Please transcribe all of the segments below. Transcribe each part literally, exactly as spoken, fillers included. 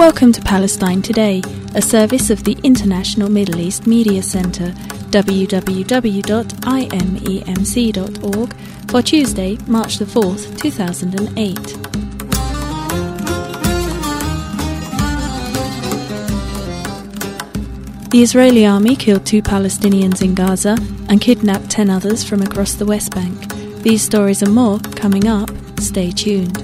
Welcome to Palestine Today, a service of the International Middle East Media Centre, w w w dot i m e m c dot org, for Tuesday, March the fourth, two thousand eight. The Israeli army killed two Palestinians in Gaza and kidnapped ten others from across the West Bank. These stories and more coming up. Stay tuned.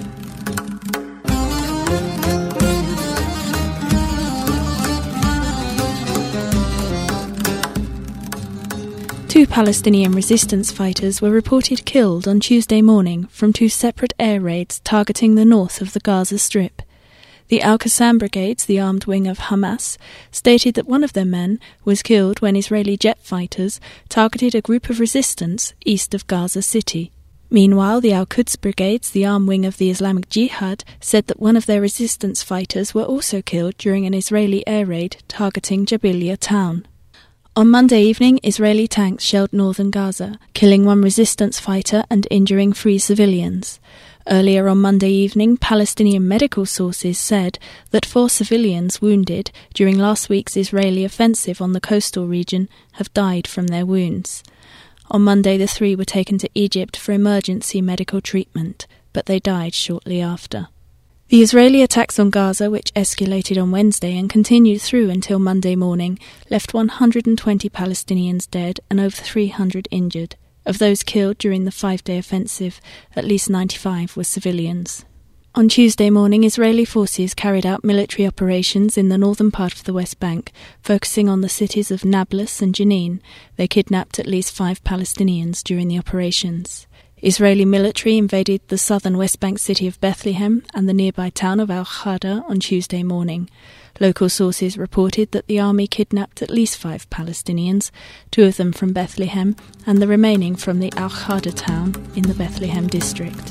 Two Palestinian resistance fighters were reported killed on Tuesday morning from two separate air raids targeting the north of the Gaza Strip. The Al-Qassam Brigades, the armed wing of Hamas, stated that one of their men was killed when Israeli jet fighters targeted a group of resistance east of Gaza City. Meanwhile, the Al-Quds Brigades, the armed wing of the Islamic Jihad, said that one of their resistance fighters were also killed during an Israeli air raid targeting Jabalia town. On Monday evening, Israeli tanks shelled northern Gaza, killing one resistance fighter and injuring three civilians. Earlier on Monday evening, Palestinian medical sources said that four civilians wounded during last week's Israeli offensive on the coastal region have died from their wounds. On Monday, the three were taken to Egypt for emergency medical treatment, but they died shortly after. The Israeli attacks on Gaza, which escalated on Wednesday and continued through until Monday morning, left one hundred twenty Palestinians dead and over three hundred injured. Of those killed during the five-day offensive, at least ninety-five were civilians. On Tuesday morning, Israeli forces carried out military operations in the northern part of the West Bank, focusing on the cities of Nablus and Jenin. They kidnapped at least five Palestinians during the operations. Israeli military invaded the southern West Bank city of Bethlehem and the nearby town of Al-Khada on Tuesday morning. Local sources reported that the army kidnapped at least five Palestinians, two of them from Bethlehem and the remaining from the Al-Khada town in the Bethlehem district.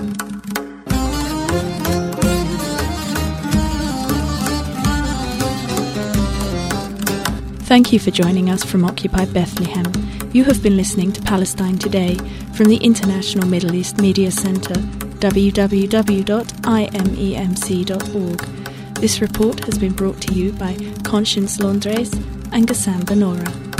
Thank you for joining us from Occupy Bethlehem. You have been listening to Palestine Today from the International Middle East Media Centre, w w w dot i m e m c dot org. This report has been brought to you by Conscience Londres and Gassam Benora.